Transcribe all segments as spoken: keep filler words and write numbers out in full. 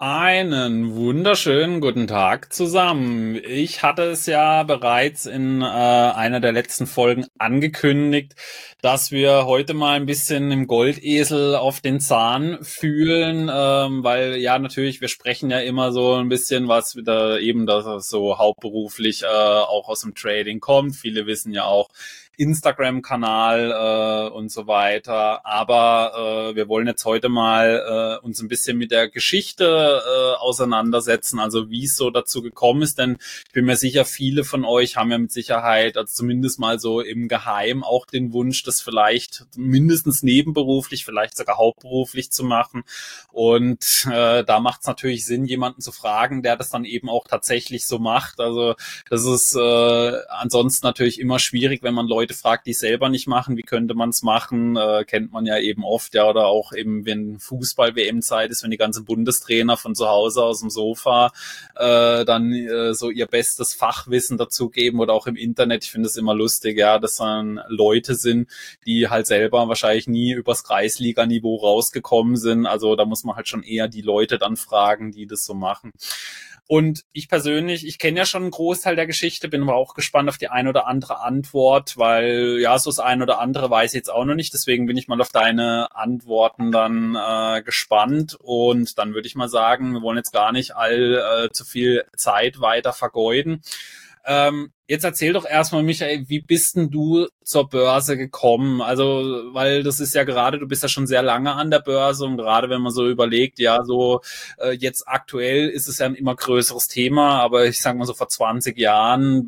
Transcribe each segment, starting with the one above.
Einen wunderschönen guten Tag zusammen. Ich hatte es ja bereits in äh, einer der letzten Folgen angekündigt, dass wir heute mal ein bisschen im Goldesel auf den Zahn fühlen, ähm, weil ja natürlich, wir sprechen ja immer so ein bisschen was wieder eben, dass es so hauptberuflich äh, auch aus dem Trading kommt. Viele wissen ja auch, Instagram-Kanal äh, und so weiter. Aber äh, wir wollen jetzt heute mal äh, uns ein bisschen mit der Geschichte äh, auseinandersetzen, also wie es so dazu gekommen ist. Denn ich bin mir sicher, viele von euch haben ja mit Sicherheit, also zumindest mal so im Geheim, auch den Wunsch, das vielleicht mindestens nebenberuflich, vielleicht sogar hauptberuflich zu machen. Und äh, da macht es natürlich Sinn, jemanden zu fragen, der das dann eben auch tatsächlich so macht. Also das ist äh, ansonsten natürlich immer schwierig, wenn man Leute fragt, die es selber nicht machen, wie könnte man es machen, äh, kennt man ja eben oft, ja, oder auch eben, wenn Fußball-W M-Zeit ist, wenn die ganzen Bundestrainer von zu Hause aus dem Sofa äh, dann äh, so ihr bestes Fachwissen dazugeben oder auch im Internet. Ich finde es immer lustig, ja, dass dann Leute sind, die halt selber wahrscheinlich nie übers Kreisliga-Niveau rausgekommen sind. Also da muss man halt schon eher die Leute dann fragen, die das so machen. Und ich persönlich, ich kenne ja schon einen Großteil der Geschichte, bin aber auch gespannt auf die ein oder andere Antwort, weil ja, so das ein oder andere weiß ich jetzt auch noch nicht. Deswegen bin ich mal auf deine Antworten dann äh, gespannt. Und dann würde ich mal sagen, wir wollen jetzt gar nicht all äh, zu viel Zeit weiter vergeuden. Ähm, jetzt erzähl doch erstmal, Michael, wie bist denn du zur Börse gekommen? Also, weil das ist ja gerade, du bist ja schon sehr lange an der Börse und gerade wenn man so überlegt, ja, so äh, jetzt aktuell ist es ja ein immer größeres Thema, aber ich sag mal so vor zwanzig Jahren,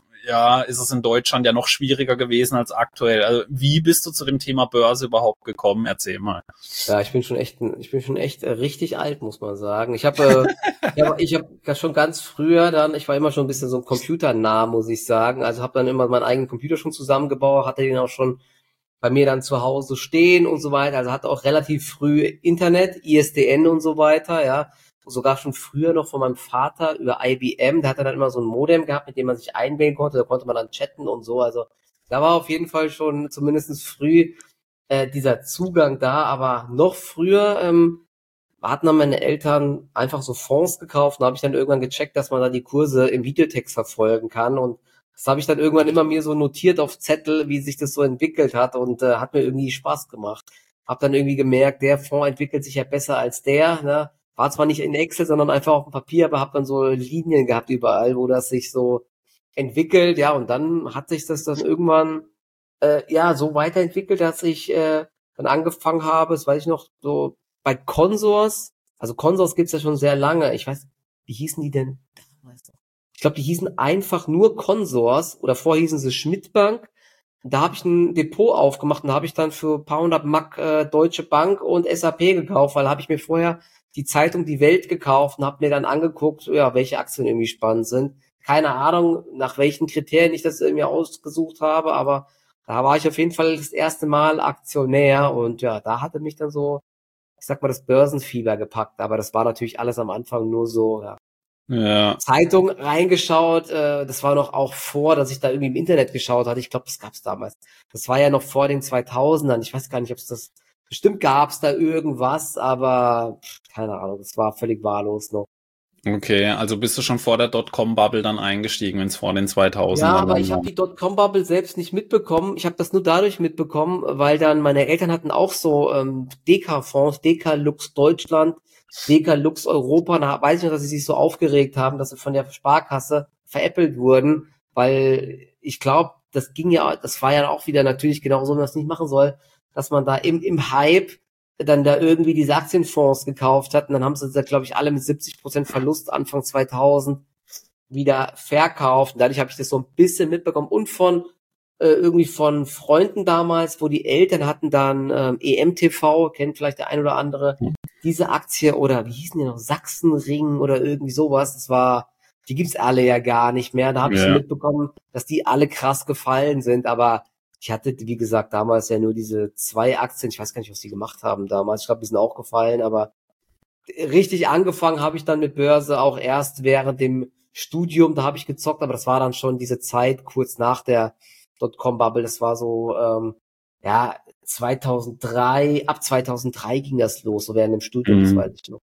ja, ist es in Deutschland ja noch schwieriger gewesen als aktuell. Also, wie bist du zu dem Thema Börse überhaupt gekommen? Erzähl mal. Ja, ich bin schon echt, ich bin schon echt äh, richtig alt, muss man sagen. Ich habe, äh, ich habe, ich habe schon ganz früher dann, ich war immer schon ein bisschen so ein computernah, muss ich sagen. Also habe dann immer meinen eigenen Computer schon zusammengebaut, hatte den auch schon bei mir dann zu Hause stehen und so weiter. Also hatte auch relativ früh Internet, I S D N und so weiter, ja. Sogar schon früher noch von meinem Vater über I B M. Der hatte dann immer so ein Modem gehabt, mit dem man sich einwählen konnte. Da konnte man dann chatten und so. Also da war auf jeden Fall schon zumindest früh äh, dieser Zugang da. Aber noch früher ähm, hatten dann meine Eltern einfach so Fonds gekauft. Und da habe ich dann irgendwann gecheckt, dass man da die Kurse im Videotext verfolgen kann. Und das habe ich dann irgendwann immer mir so notiert auf Zettel, wie sich das so entwickelt hat. Und äh, hat mir irgendwie Spaß gemacht. Hab dann irgendwie gemerkt, der Fonds entwickelt sich ja besser als der, ne? War zwar nicht in Excel, sondern einfach auf dem Papier, aber hab dann so Linien gehabt überall, wo das sich so entwickelt, ja, und dann hat sich das dann irgendwann äh, ja so weiterentwickelt, dass ich äh, dann angefangen habe, das weiß ich noch, so bei Consors, also Consors gibt's ja schon sehr lange, ich weiß, wie hießen die denn damals noch? Ich glaube, die hießen einfach nur Consors oder vorher hießen sie Schmidt-Bank. Da habe ich ein Depot aufgemacht und da habe ich dann für ein paar hundert Mark äh, Deutsche Bank und S A P gekauft, weil habe ich mir vorher die Zeitung Die Welt gekauft und habe mir dann angeguckt, ja, welche Aktien irgendwie spannend sind. Keine Ahnung, nach welchen Kriterien ich das irgendwie ausgesucht habe, aber da war ich auf jeden Fall das erste Mal Aktionär und ja, da hatte mich dann so, ich sag mal, das Börsenfieber gepackt, aber das war natürlich alles am Anfang nur so, ja. Ja. Zeitung reingeschaut, äh, das war noch auch vor, dass ich da irgendwie im Internet geschaut hatte. Ich glaube, das gab's damals. Das war ja noch vor den zweitausendern. Ich weiß gar nicht, ob es das, bestimmt gab's da irgendwas, aber pff, keine Ahnung, das war völlig wahllos noch. Okay, also bist du schon vor der Dotcom-Bubble dann eingestiegen, wenn es vor den Ja, zweitausendern aber dann ich habe war? die Dotcom-Bubble selbst nicht mitbekommen. Ich habe das nur dadurch mitbekommen, weil dann meine Eltern hatten auch so ähm, Deka-Fonds, Deka Lux Deutschland, Deka Lux Europa. Da weiß ich noch, dass sie sich so aufgeregt haben, dass sie von der Sparkasse veräppelt wurden, weil ich glaube, das ging ja, das war ja auch wieder natürlich genau so, wie man das nicht machen soll, dass man da im, im Hype dann da irgendwie diese Aktienfonds gekauft hat und dann haben sie da, glaube ich, alle mit siebzig Prozent Verlust Anfang zweitausend wieder verkauft. Und dadurch habe ich das so ein bisschen mitbekommen und von äh, irgendwie von Freunden damals, wo die Eltern hatten dann ähm, E M T V, kennt vielleicht der ein oder andere, diese Aktie oder wie hießen die noch, Sachsenring oder irgendwie sowas. Das war, die gibt's alle ja gar nicht mehr. Da habe ich so Ja. mitbekommen, dass die alle krass gefallen sind, aber ich hatte, wie gesagt, damals ja nur diese zwei Aktien. Ich weiß gar nicht, was die gemacht haben damals. Ich glaube, die sind auch gefallen, aber richtig angefangen habe ich dann mit Börse auch erst während dem Studium, da habe ich gezockt, aber das war dann schon diese Zeit kurz nach der Dotcom-Bubble, das war so, ähm, ja, zweitausenddrei, ab zweitausenddrei ging das los, so während dem Studium, das Mhm. weiß ich noch.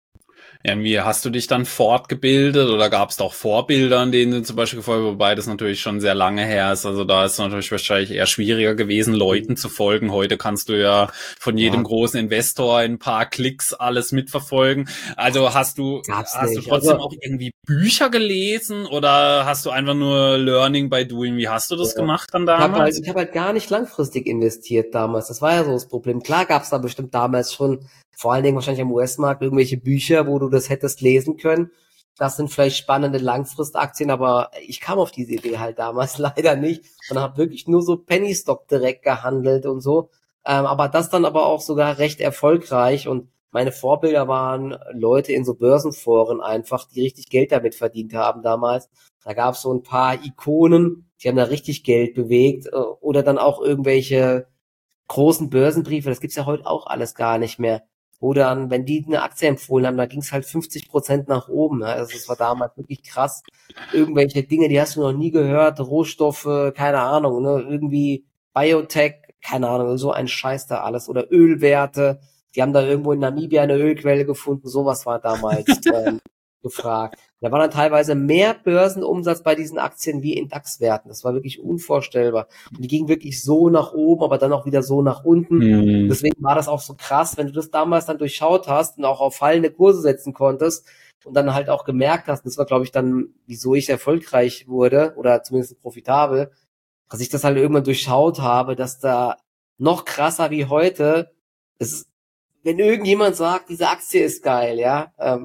Ja, wie hast du dich dann fortgebildet oder gab es da auch Vorbilder, an denen du zum Beispiel gefolgt, wobei das natürlich schon sehr lange her ist. Also da ist es natürlich wahrscheinlich eher schwieriger gewesen, Leuten zu folgen. Heute kannst du ja von jedem Ja, großen Investor in ein paar Klicks alles mitverfolgen. Also hast du, gab's hast du nicht. trotzdem Also, auch irgendwie Bücher gelesen oder hast du einfach nur Learning by Doing? Wie hast du das ja. gemacht dann Ich habe halt, damals? ich habe halt gar nicht langfristig investiert damals. Das war ja so das Problem. Klar gab's da bestimmt damals schon, vor allen Dingen wahrscheinlich am U S-Markt, irgendwelche Bücher, wo du das hättest lesen können. Das sind vielleicht spannende Langfristaktien, aber ich kam auf diese Idee halt damals leider nicht, sondern habe wirklich nur so Penny Stock direkt gehandelt und so. Ähm, aber das dann aber auch sogar recht erfolgreich und meine Vorbilder waren Leute in so Börsenforen einfach, die richtig Geld damit verdient haben damals. Da gab es so ein paar Ikonen, die haben da richtig Geld bewegt. äh, Oder dann auch irgendwelche großen Börsenbriefe, das gibt's ja heute auch alles gar nicht mehr. Wo dann, wenn die eine Aktie empfohlen haben, da ging's halt fünfzig Prozent nach oben. Ne? Also das war damals wirklich krass. Irgendwelche Dinge, die hast du noch nie gehört, Rohstoffe, keine Ahnung, ne? Irgendwie Biotech, keine Ahnung, so ein Scheiß da alles. Oder Ölwerte, die haben da irgendwo in Namibia eine Ölquelle gefunden, sowas war damals ähm, gefragt. Da war dann teilweise mehr Börsenumsatz bei diesen Aktien wie in DAX-Werten. Das war wirklich unvorstellbar. Und die gingen wirklich so nach oben, aber dann auch wieder so nach unten. Hm. Deswegen war das auch so krass, wenn du das damals dann durchschaut hast und auch auf fallende Kurse setzen konntest und dann halt auch gemerkt hast, das war, glaube ich, dann, wieso ich erfolgreich wurde oder zumindest profitabel, dass ich das halt irgendwann durchschaut habe, dass da noch krasser wie heute, es ist, wenn irgendjemand sagt, diese Aktie ist geil, ja, ähm,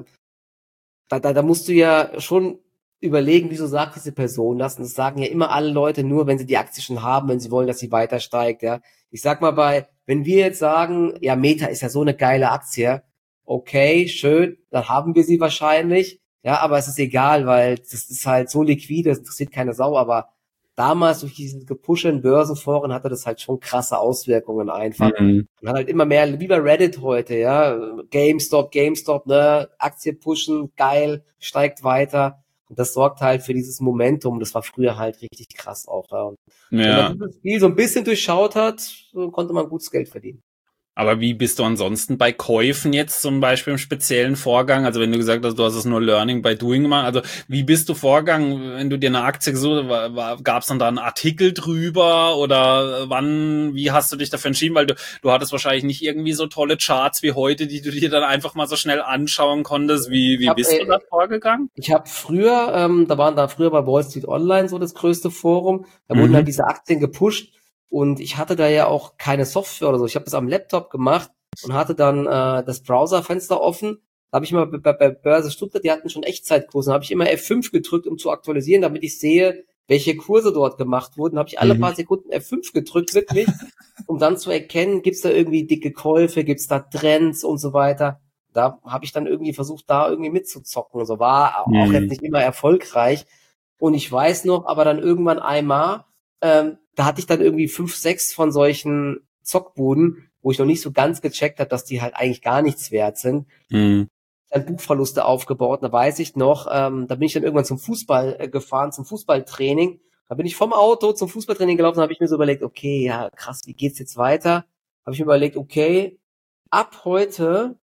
da, da, da musst du ja schon überlegen, wieso sagt diese Person das? Und das sagen ja immer alle Leute nur, wenn sie die Aktie schon haben, wenn sie wollen, dass sie weiter steigt, ja. Ich sag mal bei, wenn wir jetzt sagen, ja, Meta ist ja so eine geile Aktie, okay, schön, dann haben wir sie wahrscheinlich, ja, aber es ist egal, weil das ist halt so liquide, das interessiert keine Sau, aber damals durch diese Gepushe in Börsenforen hatte das halt schon krasse Auswirkungen einfach. Hm. Man hat halt immer mehr, wie bei Reddit heute, ja, GameStop, GameStop, ne, Aktie pushen, geil, steigt weiter. Und das sorgt halt für dieses Momentum. Das war früher halt richtig krass auch. Ja. Und wenn man Ja. dieses Spiel so ein bisschen durchschaut hat, so konnte man gutes Geld verdienen. Aber wie bist du ansonsten bei Käufen jetzt zum Beispiel im speziellen Vorgang? Also wenn du gesagt hast, du hast es nur Learning by Doing gemacht, also wie bist du vorgegangen, wenn du dir eine Aktie gesucht hast, gab es dann da einen Artikel drüber oder wann, wie hast du dich dafür entschieden? Weil du, du hattest wahrscheinlich nicht irgendwie so tolle Charts wie heute, die du dir dann einfach mal so schnell anschauen konntest. Wie, Ich wie habe bist du da äh, vorgegangen? ich hab früher, ähm, da waren da früher bei Wall Street Online so das größte Forum, da wurden Mhm. halt diese Aktien gepusht und ich hatte da ja auch keine Software oder so. Ich habe das am Laptop gemacht und hatte dann äh, das Browserfenster offen. Da habe ich mal bei, bei Börse Stuttgart, die hatten schon Echtzeitkurse, da habe ich immer F fünf gedrückt, um zu aktualisieren, damit ich sehe, welche Kurse dort gemacht wurden. Da habe ich alle Mhm. paar Sekunden F fünf gedrückt, wirklich, um dann zu erkennen, gibt's da irgendwie dicke Käufe, gibt's da Trends und so weiter. Da habe ich dann irgendwie versucht, da irgendwie mitzuzocken. So war auch jetzt Mhm. nicht immer erfolgreich. Und ich weiß noch, aber dann irgendwann einmal, ähm, da hatte ich dann irgendwie fünf, sechs von solchen Zockbuden, wo ich noch nicht so ganz gecheckt habe, dass die halt eigentlich gar nichts wert sind. Mhm. Dann Buchverluste aufgebaut. Da weiß ich noch, ähm, da bin ich dann irgendwann zum Fußball äh, gefahren, zum Fußballtraining. Da bin ich vom Auto zum Fußballtraining gelaufen, habe ich mir so überlegt, okay, ja krass, wie geht's jetzt weiter? Habe ich mir überlegt, okay, ab heute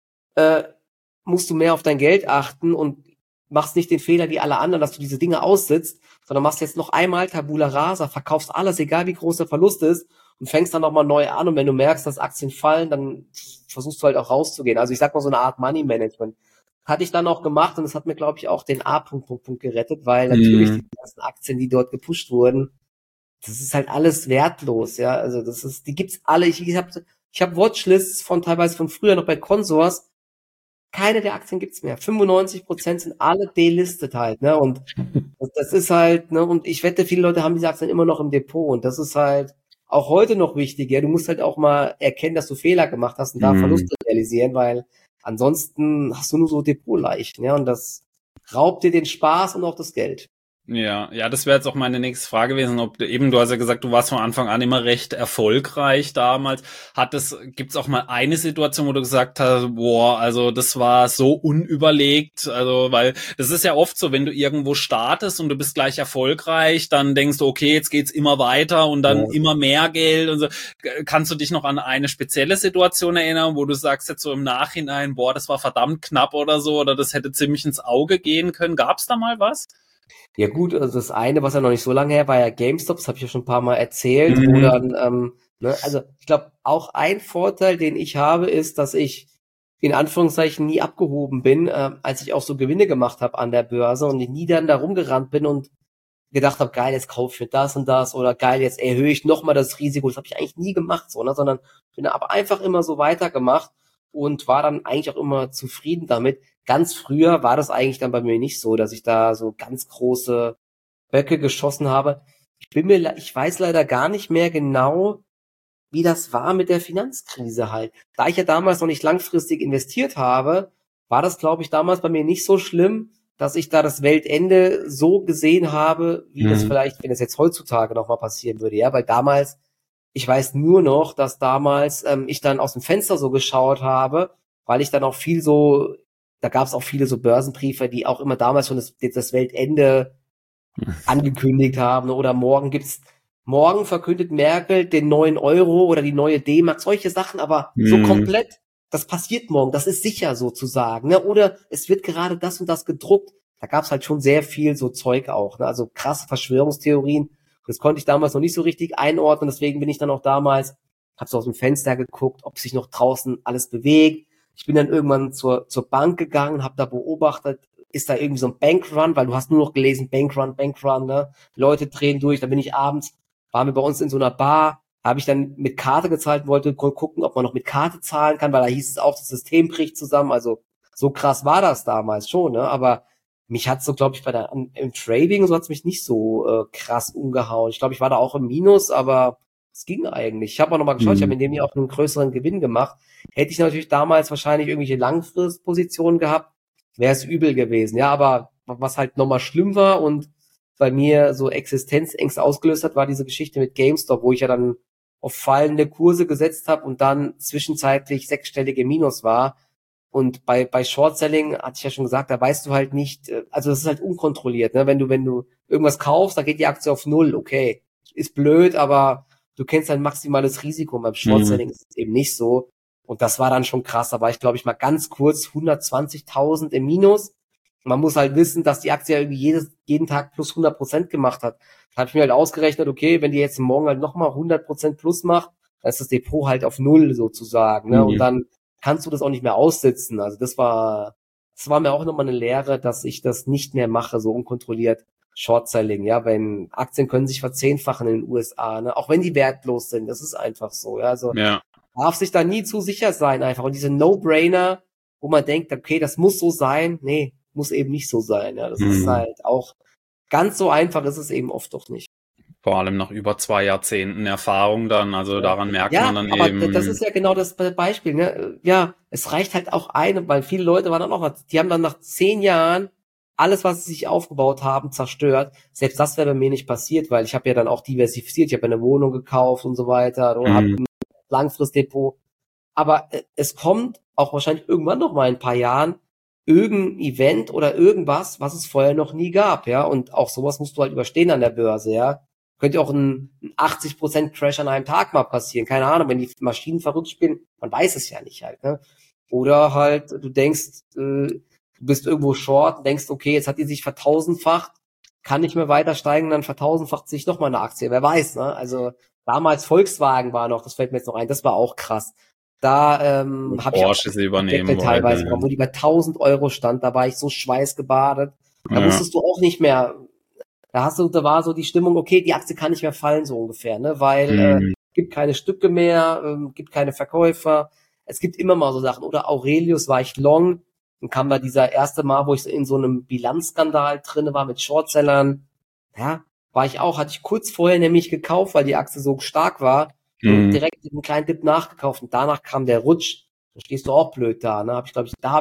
äh, musst du mehr auf dein Geld achten und machst nicht den Fehler wie alle anderen, dass du diese Dinge aussitzt, sondern machst jetzt noch einmal Tabula Rasa, verkaufst alles, egal wie groß der Verlust ist und fängst dann nochmal neu an und wenn du merkst, dass Aktien fallen, dann versuchst du halt auch rauszugehen. Also ich sag mal so eine Art Money Management. Hatte ich dann auch gemacht und das hat mir, glaube ich, auch den A-Punkt Punkt, Punkt gerettet, weil natürlich Mhm. die ganzen Aktien, die dort gepusht wurden, das ist halt alles wertlos, ja. Also das ist, die gibt's alle. Ich, ich habe ich hab Watchlists von teilweise von früher noch bei Consors, keine der Aktien gibt's mehr. fünfundneunzig Prozent sind alle delistet halt, ne? Und das, das ist halt, ne? Und ich wette, viele Leute haben diese Aktien immer noch im Depot. Und das ist halt auch heute noch wichtig, ja. Du musst halt auch mal erkennen, dass du Fehler gemacht hast und da Mhm. Verluste realisieren, weil ansonsten hast du nur so Depotleichen, ja. Und das raubt dir den Spaß und auch das Geld. Ja, ja, das wäre jetzt auch meine nächste Frage gewesen, ob du eben, du hast ja gesagt, du warst von Anfang an immer recht erfolgreich damals. Hat es, gibt's auch mal eine Situation, wo du gesagt hast, boah, also das war so unüberlegt, also, weil das ist ja oft so, wenn du irgendwo startest und du bist gleich erfolgreich, dann denkst du, okay, jetzt geht's immer weiter und dann Ja. immer mehr Geld und so. Kannst du dich noch an eine spezielle Situation erinnern, wo du sagst jetzt so im Nachhinein, boah, das war verdammt knapp oder so, oder das hätte ziemlich ins Auge gehen können? Gab's da mal was? Ja gut, also das eine, was ja noch nicht so lange her war, ja GameStop, das habe ich ja schon ein paar Mal erzählt, wo Mhm. dann, ähm, ne, also ich glaube, auch ein Vorteil, den ich habe, ist, dass ich in Anführungszeichen nie abgehoben bin, äh, als ich auch so Gewinne gemacht habe an der Börse und ich nie dann da rumgerannt bin und gedacht habe, geil, jetzt kaufe ich mir das und das oder geil, jetzt erhöhe ich nochmal das Risiko. Das habe ich eigentlich nie gemacht, so, ne, sondern bin aber einfach immer so weitergemacht und war dann eigentlich auch immer zufrieden damit. Ganz früher war das eigentlich dann bei mir nicht so, dass ich da so ganz große Böcke geschossen habe. Ich bin mir, ich weiß leider gar nicht mehr genau, wie das war mit der Finanzkrise halt. Da ich ja damals noch nicht langfristig investiert habe, war das, glaube ich, damals bei mir nicht so schlimm, dass ich da das Weltende so gesehen habe, wie das Mhm. vielleicht, wenn es jetzt heutzutage nochmal passieren würde, ja, weil damals, ich weiß nur noch, dass damals ähm, ich dann aus dem Fenster so geschaut habe, weil ich dann auch viel so, da gab es auch viele so Börsenbriefe, die auch immer damals schon das, das Weltende angekündigt haben oder morgen gibt's, morgen verkündet Merkel den neuen Euro oder die neue D-Mark, solche Sachen, aber so Mhm. komplett, das passiert morgen, das ist sicher sozusagen, ne? Oder es wird gerade das und das gedruckt. Da gab's halt schon sehr viel so Zeug auch, ne? Also krasse Verschwörungstheorien. Das konnte ich damals noch nicht so richtig einordnen, deswegen bin ich dann auch damals, hab so aus dem Fenster geguckt, ob sich noch draußen alles bewegt. Ich bin dann irgendwann zur, zur Bank gegangen, habe da beobachtet, ist da irgendwie so ein Bankrun, weil du hast nur noch gelesen, Bankrun, Bankrun, ne? Leute drehen durch, dann bin ich abends, waren wir bei uns in so einer Bar, habe ich dann mit Karte gezahlt, wollte gucken, ob man noch mit Karte zahlen kann, weil da hieß es auch, das System bricht zusammen, also so krass war das damals schon, ne? Aber mich hat's so, glaube ich, bei der im Trading so hat's mich nicht so äh, krass umgehauen. Ich glaube, ich war da auch im Minus, aber es ging eigentlich. Ich habe auch noch mal geschaut, ich habe Mhm. in dem Jahr auch einen größeren Gewinn gemacht. Hätte ich natürlich damals wahrscheinlich irgendwelche Langfristpositionen gehabt, wäre es übel gewesen. Ja, aber was halt nochmal schlimm war und bei mir so Existenzängste ausgelöst hat, war diese Geschichte mit GameStop, wo ich ja dann auf fallende Kurse gesetzt habe und dann zwischenzeitlich sechsstellige Minus war. Und bei, bei Short-Selling, hatte ich ja schon gesagt, da weißt du halt nicht, äh, also das ist halt unkontrolliert, ne? Wenn du, wenn du irgendwas kaufst, da geht die Aktie auf Null, okay. Ist blöd, aber du kennst dein maximales Risiko. Und beim Mhm. Short-Selling ist es eben nicht so. Und das war dann schon krass. Da war ich, glaube ich, mal ganz kurz hundertzwanzigtausend im Minus. Man muss halt wissen, dass die Aktie irgendwie jedes, jeden Tag plus hundert Prozent gemacht hat. Da habe ich mir halt ausgerechnet, okay, wenn die jetzt morgen halt nochmal hundert Prozent plus macht, dann ist das Depot halt auf Null sozusagen, ne? Und Mhm. dann kannst du das auch nicht mehr aussitzen. Also das war, das war mir auch nochmal eine Lehre, dass ich das nicht mehr mache, so unkontrolliert Short-Selling, ja, wenn Aktien können sich verzehnfachen in den U S A, ne? Auch wenn die wertlos sind, das ist einfach so, ja, also Ja. darf sich da nie zu sicher sein einfach. Und diese No-Brainer, wo man denkt, okay, das muss so sein, nee, muss eben nicht so sein, ja, das ist Mhm. halt auch ganz so einfach ist es eben oft doch nicht. Vor allem nach über zwei Jahrzehnten Erfahrung dann, also Ja, daran merkt man ja, dann aber das eben, ist ja genau das Be- Beispiel, ne? Ja, es reicht halt auch eine, weil viele Leute waren dann auch, die haben dann nach zehn Jahren alles, was sie sich aufgebaut haben, zerstört. Selbst das wäre bei mir nicht passiert, weil ich habe ja dann auch diversifiziert, ich habe eine Wohnung gekauft und so weiter oder habe mhm. ein Langfristdepot. Aber äh, es kommt auch wahrscheinlich irgendwann noch mal in ein paar Jahren irgendein Event oder irgendwas, was es vorher noch nie gab, ja. Und auch sowas musst du halt überstehen an der Börse, ja. Könnte auch ein, ein achtzig Prozent Crash an einem Tag mal passieren. Keine Ahnung, wenn die Maschinen verrückt spielen, man weiß es ja nicht halt, ne? Oder halt, du denkst, äh, du bist irgendwo short, denkst, okay, jetzt hat die sich vertausendfacht, kann nicht mehr weiter steigen, dann vertausendfacht sich noch mal eine Aktie. Wer weiß, ne? Also damals Volkswagen war noch, das fällt mir jetzt noch ein, das war auch krass. Da ähm, habe ich auch Porsche sie Objekte übernehmen teilweise wollte. bekommen, wo die bei tausend Euro stand, da war ich so schweißgebadet. Da Ja. wusstest du auch nicht mehr, da hast du, da war so die Stimmung, okay, die Aktie kann nicht mehr fallen, so ungefähr, ne? Weil äh, Mhm. gibt keine Stücke mehr, ähm, gibt keine Verkäufer. Es gibt immer mal so Sachen. Oder Aurelius war ich long, dann kam da dieser erste Mal, wo ich in so einem Bilanzskandal drinne war mit Shortsellern. Ja, war ich auch, hatte ich kurz vorher nämlich gekauft, weil die Aktie so stark war und Mhm. direkt einen kleinen Dip nachgekauft und danach kam der Rutsch. Da stehst du auch blöd da, ne? Hab ich, glaube ich, da habe ich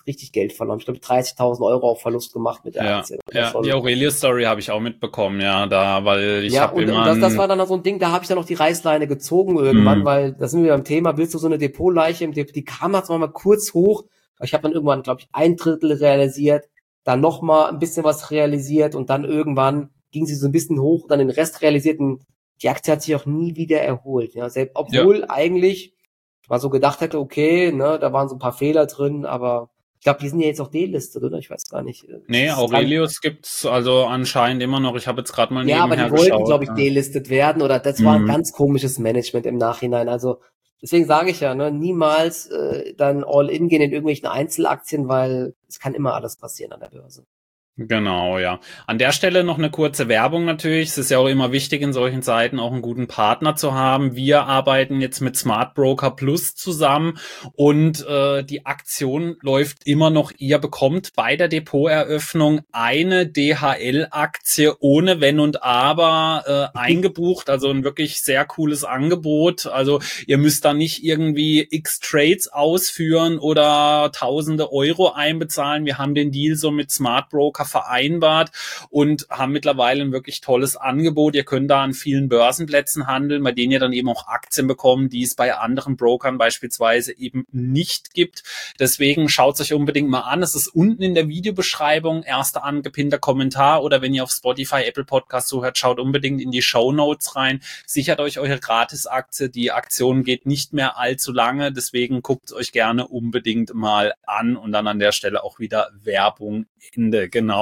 richtig Geld verloren. Ich glaube, dreißigtausend Euro auf Verlust gemacht mit der Ja, Aktie. ja, die Aurelius-Story habe ich auch mitbekommen, ja, da, weil ich Ja, habe und, und immer... das, das ein- war dann noch so ein Ding, da habe ich dann noch die Reißleine gezogen irgendwann, Hm, weil da sind wir beim Thema, willst du so eine Depotleiche im Depot, die kam jetzt mal kurz hoch, aber ich habe dann irgendwann, glaube ich, ein Drittel realisiert, dann noch mal ein bisschen was realisiert und dann irgendwann ging sie so ein bisschen hoch, dann den Rest realisiert und die Aktie hat sich auch nie wieder erholt, ja, selbst, ja. obwohl eigentlich man so gedacht hätte, okay, ne, da waren so ein paar Fehler drin, aber ich glaube, die sind ja jetzt auch delistet, oder? Ich weiß gar nicht. Nee, Es kann, Aurelius gibt's also anscheinend immer noch. Ich habe jetzt gerade mal ja, aber nebenher die wollten, geschaut. glaube ich, Ja. delistet werden oder das war ein Hm. ganz komisches Management im Nachhinein. Also deswegen sage ich ja, ne, niemals äh, dann all in gehen in irgendwelchen Einzelaktien, weil es kann immer alles passieren an der Börse. Genau, ja. An der Stelle noch eine kurze Werbung natürlich. Es ist ja auch immer wichtig, in solchen Zeiten auch einen guten Partner zu haben. Wir arbeiten jetzt mit Smart Broker Plus zusammen und äh, die Aktion läuft immer noch. Ihr bekommt bei der Depoteröffnung eine D H L-Aktie ohne Wenn und Aber äh, eingebucht. Also ein wirklich sehr cooles Angebot. Also ihr müsst da nicht irgendwie x Trades ausführen oder tausende Euro einbezahlen. Wir haben den Deal so mit Smart Broker vereinbart und haben mittlerweile ein wirklich tolles Angebot. Ihr könnt da an vielen Börsenplätzen handeln, bei denen ihr dann eben auch Aktien bekommt, die es bei anderen Brokern beispielsweise eben nicht gibt. Deswegen schaut es euch unbedingt mal an. Es ist unten in der Videobeschreibung, erster angepinnter Kommentar oder wenn ihr auf Spotify, Apple Podcast zuhört, schaut unbedingt in die Shownotes rein. Sichert euch eure Gratisaktie. Die Aktion geht nicht mehr allzu lange, deswegen guckt es euch gerne unbedingt mal an und dann an der Stelle auch wieder Werbung Ende. Genau.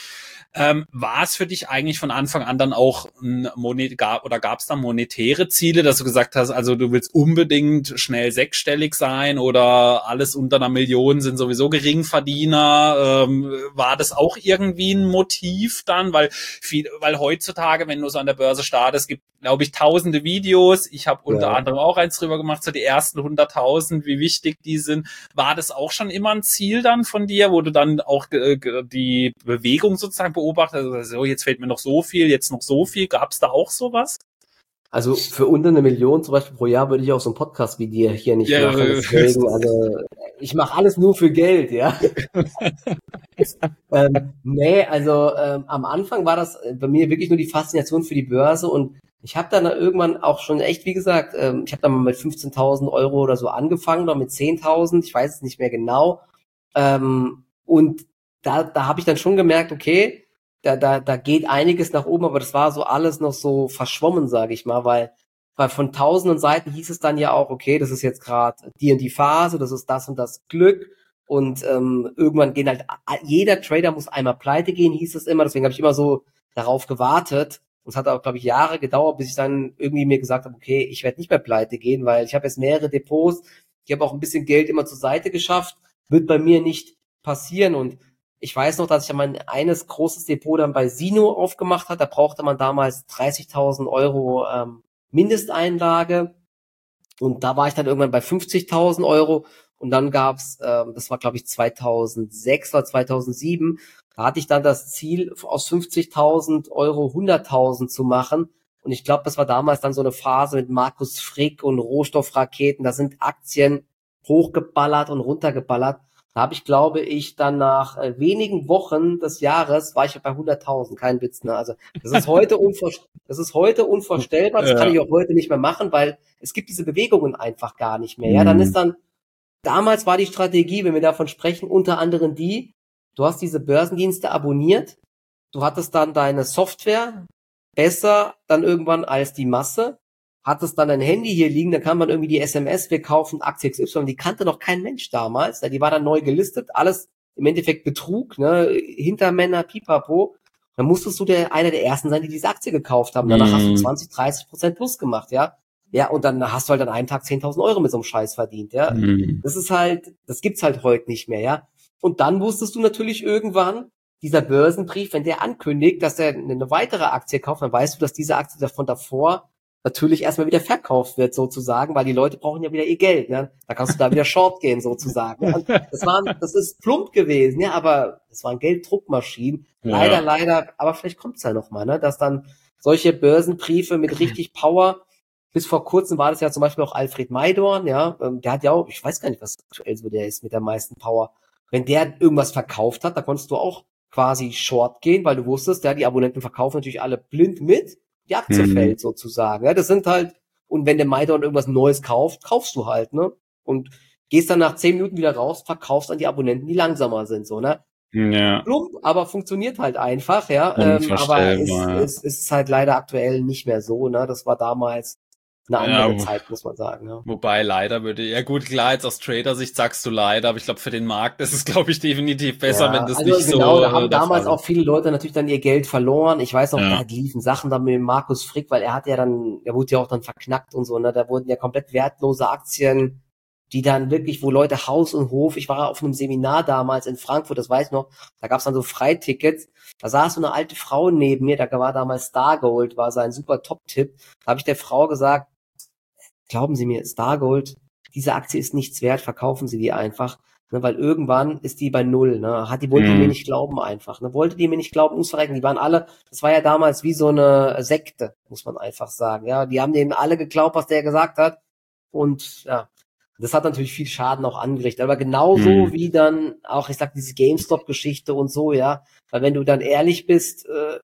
Ähm, war es für dich eigentlich von Anfang an dann auch ein Monet gab oder gab es da monetäre Ziele, dass du gesagt hast, also du willst unbedingt schnell sechsstellig sein oder alles unter einer Million sind sowieso Geringverdiener? Ähm, war das auch irgendwie ein Motiv dann? Weil viel, weil heutzutage, wenn du so an der Börse startest, gibt glaube ich tausende Videos. Ich habe unter Ja. anderem auch eins drüber gemacht, so die ersten hunderttausend, wie wichtig die sind. War das auch schon immer ein Ziel dann von dir, wo du dann auch äh, die Bewegung sozusagen beobachtet? Also so, jetzt fehlt mir noch so viel, jetzt noch so viel. Gab es da auch sowas? Also für unter eine Million zum Beispiel pro Jahr würde ich auch so ein Podcast wie dir hier nicht Ja, machen. Deswegen, also ich mache alles nur für Geld, ja. ähm, nee, also ähm, am Anfang war das bei mir wirklich nur die Faszination für die Börse und ich habe dann irgendwann auch schon echt, wie gesagt, ähm, ich habe dann mal mit fünfzehntausend Euro oder so angefangen, oder mit zehntausend, ich weiß es nicht mehr genau. Ähm, und da, da habe ich dann schon gemerkt, okay, da, da, da geht einiges nach oben, aber das war so alles noch so verschwommen, sage ich mal, weil, weil von tausenden Seiten hieß es dann ja auch, okay, das ist jetzt gerade die und die Phase, das ist das und das Glück und ähm, irgendwann gehen halt, jeder Trader muss einmal pleite gehen, hieß es immer, deswegen habe ich immer so darauf gewartet und es hat auch, glaube ich, Jahre gedauert, bis ich dann irgendwie mir gesagt habe, okay, ich werde nicht mehr pleite gehen, weil ich habe jetzt mehrere Depots, ich habe auch ein bisschen Geld immer zur Seite geschafft, wird bei mir nicht passieren und ich weiß noch, dass ich mein eines großes Depot dann bei Sino aufgemacht hat. Da brauchte man damals dreißigtausend Euro ähm, Mindesteinlage. Und da war ich dann irgendwann bei fünfzigtausend Euro. Und dann gab's, ähm, das war glaube ich zweitausendsechs oder zweitausendsieben, da hatte ich dann das Ziel, aus fünfzigtausend Euro hunderttausend zu machen. Und ich glaube, das war damals dann so eine Phase mit Markus Frick und Rohstoffraketen. Da sind Aktien hochgeballert und runtergeballert. Da habe ich, glaube ich, dann nach äh, wenigen Wochen des Jahres war ich bei hunderttausend, kein Witz, ne? Also das ist heute unvor, das ist heute unvorstellbar, das kann Ja. ich auch heute nicht mehr machen, weil es gibt diese Bewegungen einfach gar nicht mehr. Ja, dann ist dann, damals war die Strategie, wenn wir davon sprechen, unter anderem die, du hast diese Börsendienste abonniert, du hattest dann deine Software besser dann irgendwann als die Masse, hattest dann ein Handy hier liegen, da kann man irgendwie die S M S, wir kaufen Aktie X Y, die kannte noch kein Mensch damals, die war dann neu gelistet, alles im Endeffekt Betrug, ne, Hintermänner, Pipapo, dann musstest du der, einer der ersten sein, die diese Aktie gekauft haben, danach Mm. hast du zwanzig, dreißig Prozent plus gemacht, ja, ja, und dann hast du halt an einem Tag zehntausend Euro mit so einem Scheiß verdient, ja, Mm. das ist halt, das gibt's halt heute nicht mehr, ja, und dann wusstest du natürlich irgendwann, dieser Börsenbrief, wenn der ankündigt, dass er eine weitere Aktie kauft, dann weißt du, dass diese Aktie davon davor natürlich erstmal wieder verkauft wird, sozusagen, weil die Leute brauchen ja wieder ihr Geld, ne? Da kannst du da wieder short gehen, sozusagen. Und das war, das ist plump gewesen, ja, aber das waren Gelddruckmaschinen. Leider, Ja. leider, aber vielleicht kommt's ja noch mal, ne? Dass dann solche Börsenbriefe mit richtig Power, bis vor kurzem war das ja zum Beispiel auch Alfred Maidorn, ja, der hat ja auch, ich weiß gar nicht, was aktuell so der ist mit der meisten Power. wenn der irgendwas verkauft hat, da konntest du auch quasi short gehen, weil du wusstest, ja, die Abonnenten verkaufen natürlich alle blind mit, die Aktie Mhm. fällt sozusagen. Ja, das sind halt, und wenn der Maidon irgendwas Neues kauft, kaufst du halt, ne? Und gehst dann nach zehn Minuten wieder raus, verkaufst an die Abonnenten, die langsamer sind, so, ne? Ja, Plump, aber funktioniert halt einfach, ja. Ähm, aber es, unvorstellbar. Ja. es, es ist halt leider aktuell nicht mehr so, ne? Das war damals eine andere Ja, Zeit, muss man sagen, ja. wobei leider würde, ja gut, klar, jetzt aus Trader-Sicht sagst du leider, aber ich glaube für den Markt ist es, glaube ich, definitiv besser, wenn Ja, das also nicht genau, so da äh, haben der damals Fall auch ist. viele Leute natürlich dann ihr Geld verloren. Ich weiß noch, da Ja. liefen Sachen dann mit dem Markus Frick, weil er hat ja dann, der wurde ja auch dann verknackt und so, ne? Da wurden ja komplett wertlose Aktien, die dann wirklich, wo Leute Haus und Hof, ich war auf einem Seminar damals in Frankfurt, das weiß ich noch, da gab's dann so Freitickets, da saß so eine alte Frau neben mir, da war damals Stargold, war sein super Top-Tipp. Da habe ich der Frau gesagt, glauben Sie mir, Stargold, diese Aktie ist nichts wert, verkaufen Sie die einfach, ne, weil irgendwann ist die bei Null, ne, hat die, wollte die mir Mhm. nicht glauben einfach, ne, wollte die mir nicht glauben, muss verrecken, die waren alle, das war ja damals wie so eine Sekte, muss man einfach sagen, ja, die haben denen alle geglaubt, was der gesagt hat und ja, das hat natürlich viel Schaden auch angerichtet, aber genauso Mhm. wie dann auch, ich sag, diese GameStop-Geschichte und so, ja, weil wenn du dann ehrlich bist, äh,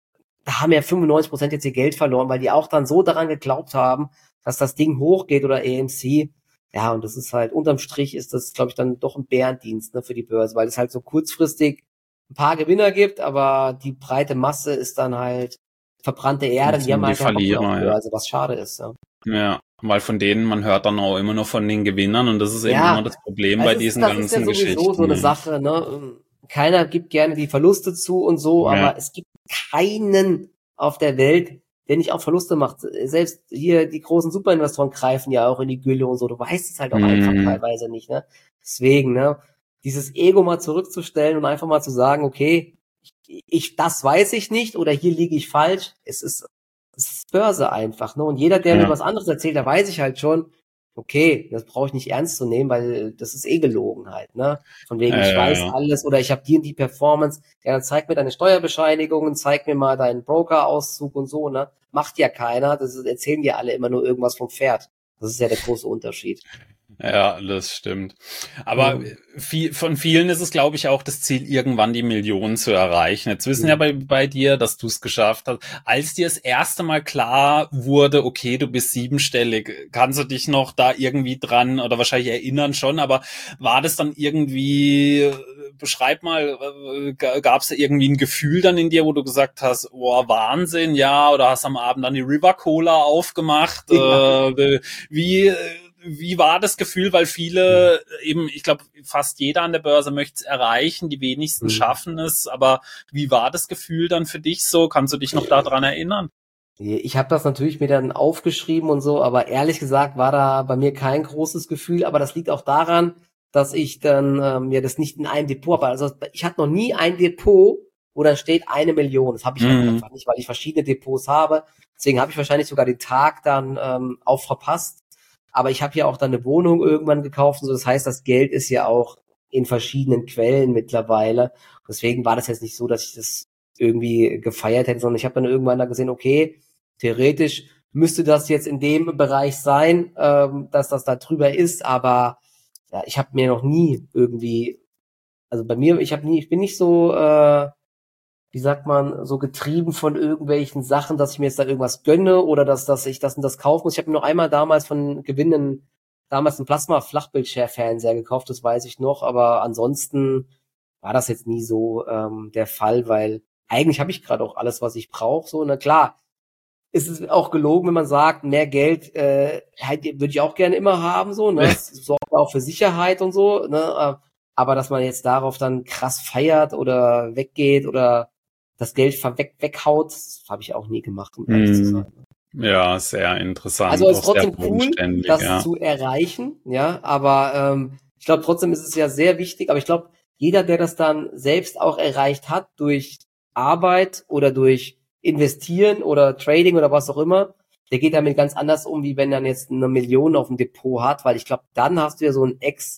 da haben ja fünfundneunzig Prozent jetzt ihr Geld verloren, weil die auch dann so daran geglaubt haben, dass das Ding hochgeht oder A M C. Ja, und das ist halt, unterm Strich ist das, glaube ich, dann doch ein Bärendienst, ne, für die Börse, weil es halt so kurzfristig ein paar Gewinner gibt, aber die breite Masse ist dann halt verbrannte Erde, Das die haben sind die halt keinen Bock mehr auf Verlierer, ja. Börse, was schade ist, ja. Ja, weil von denen, man hört dann auch immer nur von den Gewinnern und das ist eben immer Ja, das Problem es bei ist, diesen das ist ja ganzen sowieso so Geschichten. eine Ja. Sache, ne? Keiner gibt gerne die Verluste zu und so, Ja. aber es gibt keinen auf der Welt, der nicht auch Verluste macht. Selbst hier die großen Superinvestoren greifen ja auch in die Gülle und so. Du weißt es halt auch einfach Mhm. teilweise nicht, ne? Deswegen, ne? Dieses Ego mal zurückzustellen und einfach mal zu sagen, okay, ich, ich das weiß ich nicht oder hier liege ich falsch. Es ist, es ist Börse einfach, ne? Und jeder, der mir Ja. was anderes erzählt, da weiß ich halt schon, okay, das brauche ich nicht ernst zu nehmen, weil das ist eh gelogen halt, ne? Von wegen, ich Äh, weiß alles oder ich habe die und die Performance. Ja, dann zeig mir deine Steuerbescheinigungen, zeig mir mal deinen Broker-Auszug und so, ne? Macht ja keiner, das ist, erzählen dir alle immer nur irgendwas vom Pferd. Das ist ja der große Unterschied. Ja, das stimmt. Aber Mhm. viel, von vielen ist es, glaube ich, auch das Ziel, irgendwann die Millionen zu erreichen. Jetzt wissen ja Mhm. bei, bei dir, dass du es geschafft hast. Als dir das erste Mal klar wurde, okay, du bist siebenstellig, kannst du dich noch da irgendwie dran oder wahrscheinlich erinnern schon, aber war das dann irgendwie, beschreib mal, gab es da irgendwie ein Gefühl dann in dir, wo du gesagt hast, oh, Wahnsinn, ja, oder hast am Abend dann die River Cola aufgemacht? Ja. Äh, wie Wie war das Gefühl? Weil viele eben, ich glaube, fast jeder an der Börse möchte es erreichen, die wenigsten Mhm. schaffen es. Aber wie war das Gefühl dann für dich so? Kannst du dich noch daran erinnern? Ich habe das natürlich mir dann aufgeschrieben und so, aber ehrlich gesagt war da bei mir kein großes Gefühl, aber das liegt auch daran, dass ich dann ähm, ja das nicht in einem Depot habe. Also ich hatte noch nie ein Depot, wo dann steht eine Million. Das habe ich halt Mhm. einfach nicht, weil ich verschiedene Depots habe. Deswegen habe ich wahrscheinlich sogar den Tag dann ähm, auch verpasst. Aber ich habe ja auch dann eine Wohnung irgendwann gekauft und so. Das heißt, das Geld ist ja auch in verschiedenen Quellen mittlerweile. Deswegen war das jetzt nicht so, dass ich das irgendwie gefeiert hätte, sondern ich habe dann irgendwann da gesehen, okay, theoretisch müsste das jetzt in dem Bereich sein, ähm, dass das da drüber ist, aber ja, ich habe mir noch nie irgendwie, also bei mir, ich habe nie, ich bin nicht so, äh, wie sagt man, so getrieben von irgendwelchen Sachen, dass ich mir jetzt da irgendwas gönne oder dass, dass ich das und das kaufen muss. Ich habe mir noch einmal damals von Gewinnen damals einen Plasma-Flachbildshare-Fernseher gekauft, das weiß ich noch, aber ansonsten war das jetzt nie so ähm, der Fall, weil eigentlich habe ich gerade auch alles, was ich brauche. So, na klar, ist es auch gelogen, wenn man sagt, mehr Geld äh, halt, würde ich auch gerne immer haben, so, ne? Es sorgt auch für Sicherheit und so, ne? Aber dass man jetzt darauf dann krass feiert oder weggeht oder das Geld weg, weghaut, habe ich auch nie gemacht, um ehrlich zu Mhm. sein. Ja, sehr Also interessant, ist auch sehr trotzdem cool, bodenständig, das ja. zu erreichen, ja, aber ähm, ich glaube, trotzdem ist es ja sehr wichtig, aber ich glaube, jeder, der das dann selbst auch erreicht hat durch Arbeit oder durch Investieren oder Trading oder was auch immer, der geht damit ganz anders um, wie wenn er jetzt eine Million auf dem Depot hat, weil ich glaube, dann hast du ja so einen ex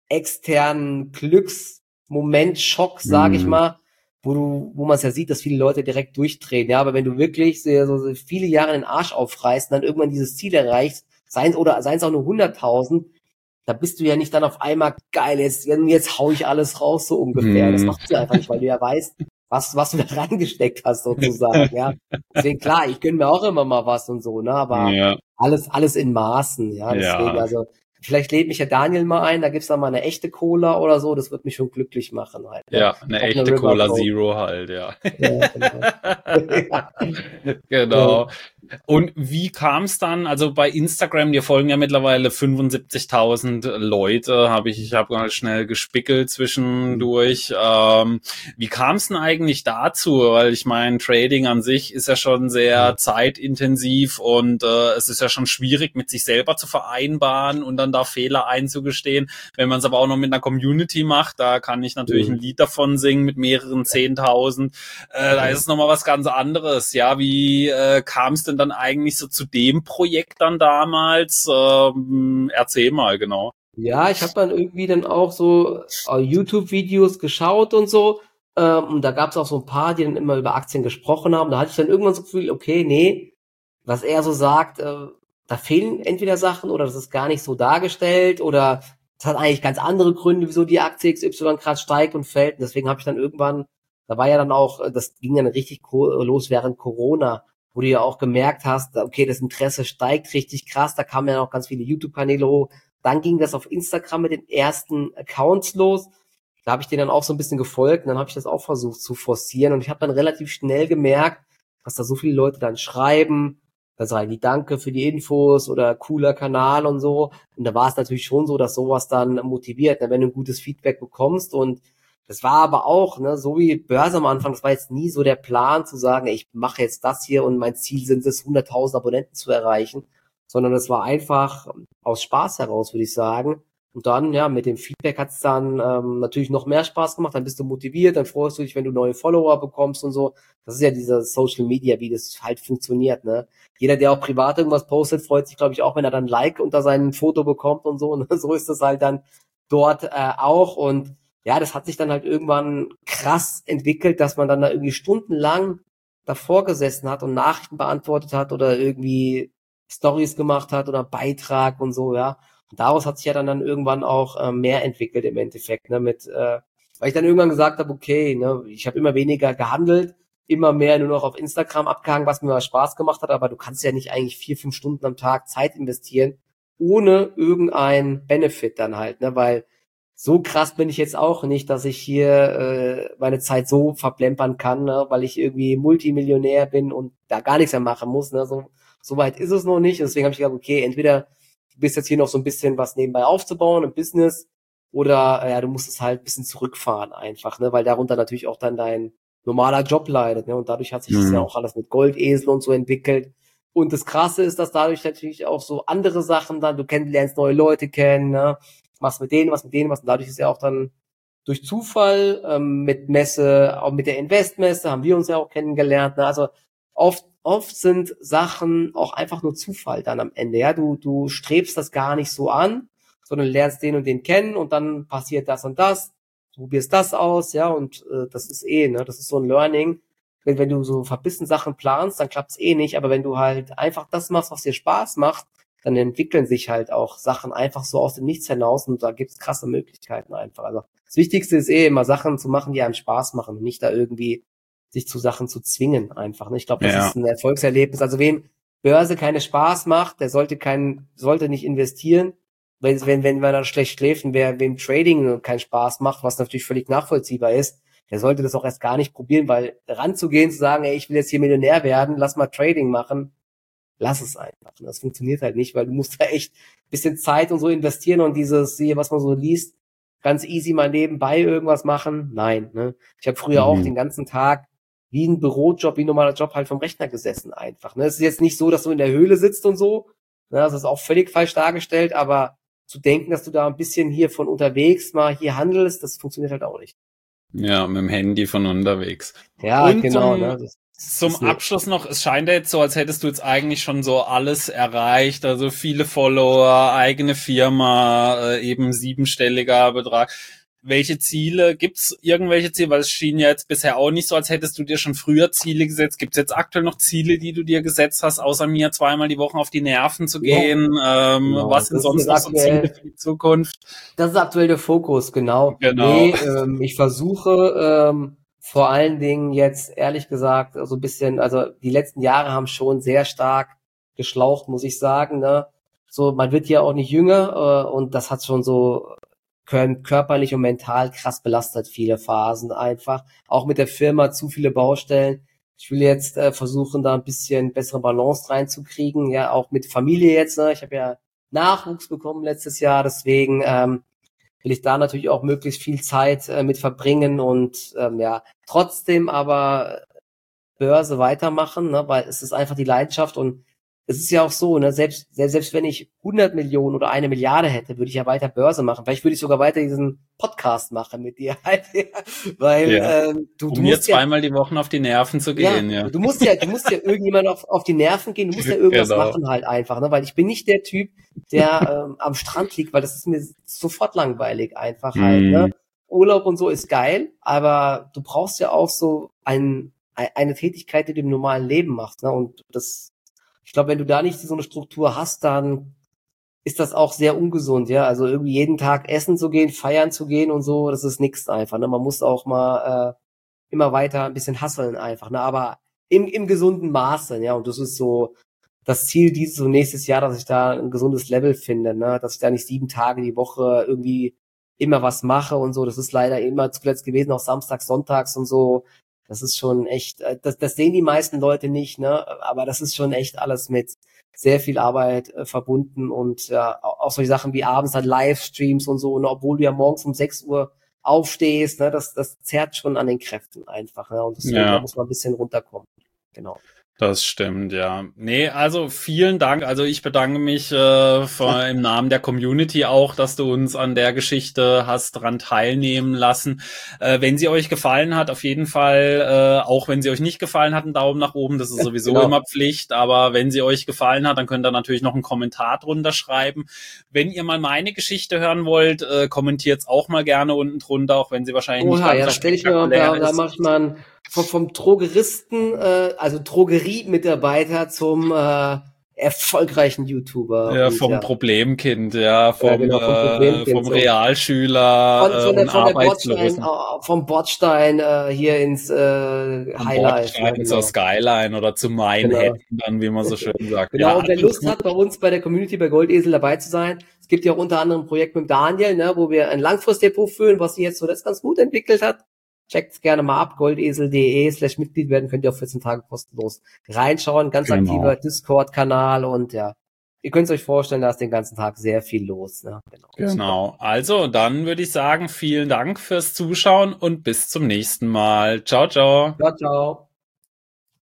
externen Glücksmoment, Schock, sage ich Mhm. mal, wo du, wo man es ja sieht, dass viele Leute direkt durchdrehen. Ja, aber wenn du wirklich so, so viele Jahre den Arsch aufreißt und dann irgendwann dieses Ziel erreichst, seien oder seien es auch nur hunderttausend, da bist du ja nicht dann auf einmal geil, jetzt, jetzt hau ich alles raus, so ungefähr. Mhm. Das machst du ja einfach nicht, weil du ja weißt, was, was du da reingesteckt hast, sozusagen, ja. Deswegen, klar, ich gönne mir auch immer mal was und so, ne, aber Ja, alles, alles in Maßen, ja, deswegen, ja, also, vielleicht lädt mich ja Daniel mal ein, da gibt's dann mal eine echte Cola oder so, das wird mich schon glücklich machen halt, ne. ja, eine Auch eine echte River Cola Coke. Zero halt, ja. Ja, genau. Ja, Genau. Und wie kam es dann? Also bei Instagram, dir folgen ja mittlerweile fünfundsiebzigtausend Leute, habe ich, ich habe mal schnell gespickelt zwischendurch. Ähm, wie kam es denn eigentlich dazu? Weil ich meine, Trading an sich ist ja schon sehr zeitintensiv und äh, es ist ja schon schwierig, mit sich selber zu vereinbaren und dann da Fehler einzugestehen. Wenn man es aber auch noch mit einer Community macht, da kann ich natürlich ein Lied davon singen mit mehreren Zehntausend. Äh, da ist es nochmal was ganz anderes. Ja, wie äh, kam es denn dann eigentlich so zu dem Projekt dann damals? Ähm, erzähl mal, genau. Ja, ich habe dann irgendwie dann auch so äh, YouTube-Videos geschaut und so. Ähm, und da gab es auch so ein paar, die dann immer über Aktien gesprochen haben. Da hatte ich dann irgendwann so das Gefühl, okay, nee, was er so sagt, äh, da fehlen entweder Sachen oder das ist gar nicht so dargestellt oder das hat eigentlich ganz andere Gründe, wieso die Aktie X Y gerade steigt und fällt. Und deswegen habe ich dann irgendwann, da war ja dann auch, äh, das ging dann richtig co- los während Corona, wo du ja auch gemerkt hast, okay, das Interesse steigt richtig krass, da kamen ja noch ganz viele YouTube-Kanäle hoch. Dann ging das auf Instagram mit den ersten Accounts los. Da habe ich denen dann auch so ein bisschen gefolgt und dann habe ich das auch versucht zu forcieren und ich habe dann relativ schnell gemerkt, dass da so viele Leute dann schreiben, da sagen die Danke für die Infos oder cooler Kanal und so. Und da war es natürlich schon so, dass sowas dann motiviert, ne, wenn du ein gutes Feedback bekommst. Und das war aber auch, ne, so wie Börse am Anfang, das war jetzt nie so der Plan zu sagen, ey, ich mache jetzt das hier und mein Ziel sind es, hunderttausend Abonnenten zu erreichen, sondern es war einfach aus Spaß heraus, würde ich sagen. Und dann, ja, mit dem Feedback hat's dann ähm, natürlich noch mehr Spaß gemacht, dann bist du motiviert, dann freust du dich, wenn du neue Follower bekommst und so. Das ist ja dieser Social Media, wie das halt funktioniert, ne? Jeder, der auch privat irgendwas postet, freut sich, glaube ich, auch, wenn er dann ein Like unter seinem Foto bekommt und so. Ne? So ist das halt dann dort äh, auch. Und ja, das hat sich dann halt irgendwann krass entwickelt, dass man dann da irgendwie stundenlang davor gesessen hat und Nachrichten beantwortet hat oder irgendwie Stories gemacht hat oder Beitrag und so, ja. Und daraus hat sich ja dann, dann irgendwann auch äh, mehr entwickelt im Endeffekt, ne, mit, äh, weil ich dann irgendwann gesagt habe, okay, ne, ich habe immer weniger gehandelt, immer mehr nur noch auf Instagram abgehangen, was mir mal Spaß gemacht hat, aber du kannst ja nicht eigentlich vier, fünf Stunden am Tag Zeit investieren, ohne irgendein Benefit dann halt, ne, weil so krass bin ich jetzt auch nicht, dass ich hier äh, meine Zeit so verplempern kann, ne, weil ich irgendwie Multimillionär bin und da gar nichts mehr machen muss, ne, so, so weit ist es noch nicht, deswegen habe ich gedacht, okay, entweder du bist jetzt hier noch so ein bisschen was nebenbei aufzubauen im Business oder äh, ja, du musst es halt ein bisschen zurückfahren einfach, ne, weil darunter natürlich auch dann dein normaler Job leidet, ne, und dadurch hat sich das ja Mhm. auch alles mit Goldesel und so entwickelt. Und das Krasse ist, dass dadurch natürlich auch so andere Sachen dann, du kennenlernst neue Leute kennen, ne, was mit denen, was mit denen, was, und dadurch ist ja auch dann durch Zufall ähm, mit Messe, auch mit der Investmesse haben wir uns ja auch kennengelernt, ne, also oft oft sind Sachen auch einfach nur Zufall dann am Ende, ja, du du strebst das gar nicht so an, sondern lernst den und den kennen und dann passiert das und das, du probierst das aus, ja, und äh, das ist eh, ne, das ist so ein Learning. Wenn, wenn du so verbissen Sachen planst, dann klappt's eh nicht, aber wenn du halt einfach das machst, was dir Spaß macht, dann entwickeln sich halt auch Sachen einfach so aus dem Nichts hinaus und da gibt's krasse Möglichkeiten einfach. Also das Wichtigste ist eh immer Sachen zu machen, die einem Spaß machen und nicht da irgendwie sich zu Sachen zu zwingen einfach. Ne? Ich glaube, das Ja, ist ein Erfolgserlebnis. Also wem Börse keine Spaß macht, der sollte kein, sollte nicht investieren. Wenn, wenn, wenn man dann schlecht schläft und wer, wem Trading keinen Spaß macht, was natürlich völlig nachvollziehbar ist, der sollte das auch erst gar nicht probieren, weil ranzugehen, zu sagen, ey, ich will jetzt hier Millionär werden, lass mal Trading machen, lass es einfach. Das funktioniert halt nicht, weil du musst da echt ein bisschen Zeit und so investieren und dieses, hier, was man so liest, ganz easy mal nebenbei irgendwas machen. Nein, ne? Ich habe früher auch mhm. den ganzen Tag wie ein Bürojob, wie ein normaler Job halt vom Rechner gesessen einfach. Ne? Es ist jetzt nicht so, dass du in der Höhle sitzt und so. Ne? Das ist auch völlig falsch dargestellt, aber zu denken, dass du da ein bisschen hier von unterwegs mal hier handelst, das funktioniert halt auch nicht. Ja, mit dem Handy von unterwegs. Ja, Und genau, zum ne? Das Zum ist eine, Abschluss noch, es scheint ja jetzt so, als hättest du jetzt eigentlich schon so alles erreicht, also viele Follower, eigene Firma, äh, eben siebenstelliger Betrag. welche Ziele, gibt's irgendwelche Ziele, weil es schien ja jetzt bisher auch nicht so, als hättest du dir schon früher Ziele gesetzt. Gibt's jetzt aktuell noch Ziele, die du dir gesetzt hast, außer mir zweimal die Woche auf die Nerven zu gehen? Ja, ähm, genau. Was sind sonst noch so Ziele für die Zukunft? Das ist aktuell der Fokus, genau. Genau. Nee, ähm, ich versuche ähm, vor allen Dingen jetzt, ehrlich gesagt, so ein bisschen, also die letzten Jahre haben schon sehr stark geschlaucht, muss ich sagen, ne? So, man wird ja auch nicht jünger äh, und das hat schon so körperlich und mental krass belastet, viele Phasen einfach. Auch mit der Firma zu viele Baustellen. Ich will jetzt äh, versuchen, da ein bisschen bessere Balance reinzukriegen, ja, auch mit Familie jetzt. Ne? Ich habe ja Nachwuchs bekommen letztes Jahr, deswegen ähm, will ich da natürlich auch möglichst viel Zeit äh, mit verbringen und ähm, ja, trotzdem aber Börse weitermachen, ne? Weil es ist einfach die Leidenschaft und es ist ja auch so, ne, selbst, selbst, selbst wenn ich hundert Millionen oder eine Milliarde hätte, würde ich ja weiter Börse machen. Vielleicht würde ich sogar weiter diesen Podcast machen mit dir halt, weil ja. ähm, du, um du mir musst zweimal ja, die Woche auf die Nerven zu gehen, ja. ja. Du musst ja, du musst ja irgendjemand auf, auf die Nerven gehen, du musst ja irgendwas genau. machen halt einfach, ne, weil ich bin nicht der Typ, der ähm, am Strand liegt, weil das ist mir sofort langweilig einfach halt, mm. ne. Urlaub und so ist geil, aber du brauchst ja auch so ein, eine Tätigkeit, die du im normalen Leben machst, ne, und das ich glaube, wenn du da nicht so eine Struktur hast, dann ist das auch sehr ungesund, ja. Also irgendwie jeden Tag essen zu gehen, feiern zu gehen und so, das ist nichts einfach. Ne? Man muss auch mal äh, immer weiter ein bisschen hustlen einfach, ne? Aber im, im gesunden Maße, ja. Und das ist so das Ziel dieses und nächstes Jahr, dass ich da ein gesundes Level finde, ne? Dass ich da nicht sieben Tage die Woche irgendwie immer was mache und so. Das ist leider immer zuletzt gewesen, auch samstags, sonntags und so. Das ist schon echt, das, das sehen die meisten Leute nicht, ne? Aber das ist schon echt alles mit sehr viel Arbeit äh, verbunden und ja, auch solche Sachen wie abends dann Livestreams und so. Und obwohl du ja morgens um sechs Uhr aufstehst, ne, das, das zerrt schon an den Kräften einfach, ne? Und deswegen ja. da muss man ein bisschen runterkommen. Genau. Das stimmt, ja. Nee, also vielen Dank. Also ich bedanke mich äh, für, im Namen der Community auch, dass du uns an der Geschichte hast dran teilnehmen lassen. Äh, wenn sie euch gefallen hat, auf jeden Fall, äh, auch wenn sie euch nicht gefallen hat, einen Daumen nach oben. Das ist sowieso genau. immer Pflicht. Aber wenn sie euch gefallen hat, dann könnt ihr natürlich noch einen Kommentar drunter schreiben. Wenn ihr mal meine Geschichte hören wollt, äh, kommentiert es auch mal gerne unten drunter, auch wenn sie wahrscheinlich Oha, nicht ganz ja, das stelle ich mir mal, da, da mache ich mal einen vom, vom Drogeristen, äh, also Drogerie-Mitarbeiter zum äh, erfolgreichen YouTuber. Ja, und, vom ja. Problemkind, ja, vom, ja, genau, vom, Problemkind, äh, vom so. Realschüler von, von äh, der, und von der Bordstein, Arbeitslosen. uh, vom Bordstein uh, hier ins äh, Vom Highlife. Bordstein Ja, genau. zur Skyline oder zu Manhattan, Genau. dann, wie man so schön sagt. Genau, ja, und wer Lust hat, bei uns bei der Community bei Goldesel dabei zu sein, es gibt ja auch unter anderem ein Projekt mit Daniel, ne, wo wir ein Langfristdepot führen, was sich jetzt so das ganz gut entwickelt hat. Checkt's gerne mal ab, goldesel.de slash Mitglied werden, könnt ihr auf vierzehn Tage kostenlos reinschauen. Ganz Genau. aktiver Discord-Kanal und ja, ihr könnt euch vorstellen, da ist den ganzen Tag sehr viel los. Ne? Genau. genau. Also, dann würde ich sagen, vielen Dank fürs Zuschauen und bis zum nächsten Mal. Ciao, ciao. Ciao, ciao.